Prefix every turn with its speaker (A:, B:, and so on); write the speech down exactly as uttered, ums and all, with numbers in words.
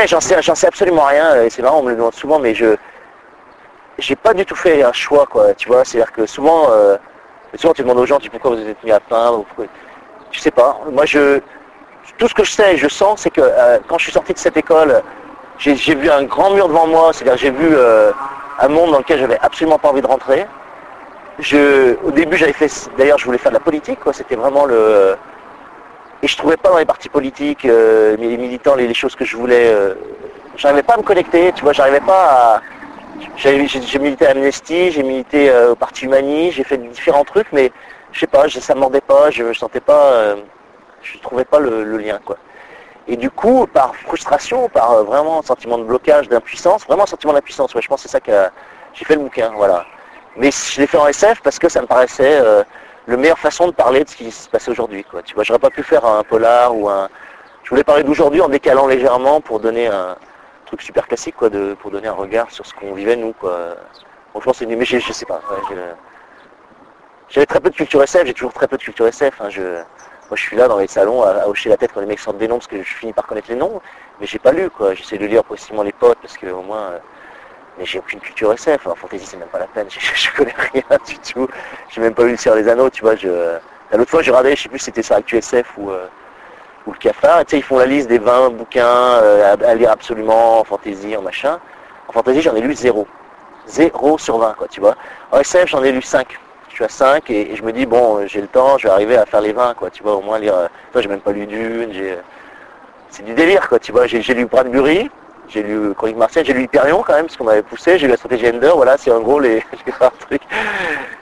A: Ouais, j'en sais, j'en sais absolument rien, et c'est marrant, on me le demande souvent, mais je j'ai pas du tout fait un choix, quoi, tu vois, c'est-à-dire que souvent, euh, souvent tu demandes aux gens, tu pourquoi vous êtes mis à peindre, pourquoi... Je sais pas, moi je, tout ce que je sais et je sens, c'est que euh, quand je suis sorti de cette école, j'ai, j'ai vu un grand mur devant moi, c'est-à-dire j'ai vu euh, un monde dans lequel j'avais absolument pas envie de rentrer. Je, au début, j'avais fait, d'ailleurs, je voulais faire de la politique, quoi, c'était vraiment le... Et je trouvais pas dans les partis politiques, euh, les militants, les, les choses que je voulais... Euh, j'arrivais pas à me connecter, tu vois, j'arrivais pas à... J'ai, j'ai, j'ai milité à Amnesty, j'ai milité euh, au Parti Humaniste, j'ai fait différents trucs, mais je sais pas, je, ça me mordait pas, je, je sentais pas... Euh, je trouvais pas le, le lien, quoi. Et du coup, par frustration, par euh, vraiment un sentiment de blocage, d'impuissance, vraiment un sentiment d'impuissance, ouais, je pense que c'est ça que j'ai fait le bouquin, voilà. Mais je l'ai fait en S F parce que ça me paraissait euh, la meilleure façon de parler de ce qui se passait aujourd'hui, quoi. Tu vois, j'aurais pas pu faire un polar ou un... Je voulais parler d'aujourd'hui en décalant légèrement pour donner un truc super classique, quoi, de, pour donner un regard sur ce qu'on vivait, nous, quoi. Bon, je pense que c'est... Mais je, je sais pas, ouais, j'ai... J'avais très peu de culture S F, j'ai toujours très peu de culture S F, hein, je... Moi, je suis là dans les salons à, à hocher la tête quand les mecs sortent des noms parce que je finis par connaître les noms, mais j'ai pas lu, quoi. J'essaie de lire précisément les potes parce que au moins, euh... mais j'ai aucune culture S F. En fantasy, c'est même pas la peine. Je, je, je connais rien du tout. J'ai même pas lu le Seigneur des Anneaux, tu vois. Je... L'autre fois, j'ai regardé, je sais plus si c'était sur Actu S F ou, euh... ou le Cafard. Et tu sais, ils font la liste des vingt bouquins euh, à, à lire absolument en fantasy, en machin. En fantasy, j'en ai lu zéro, zéro sur vingt, quoi, tu vois. En S F, j'en ai lu cinq. Je suis à cinq et, et je me dis, bon, j'ai le temps, je vais arriver à faire les vingt, quoi, tu vois, au moins lire... Euh, toi, j'ai même pas lu Dune, j'ai... C'est du délire, quoi, tu vois, j'ai, j'ai lu Bradbury, j'ai lu Chronique Martienne, j'ai lu Hyperion, quand même, parce qu'on m'avait poussé, j'ai lu la stratégie Ender, voilà, c'est en gros les, les rares trucs.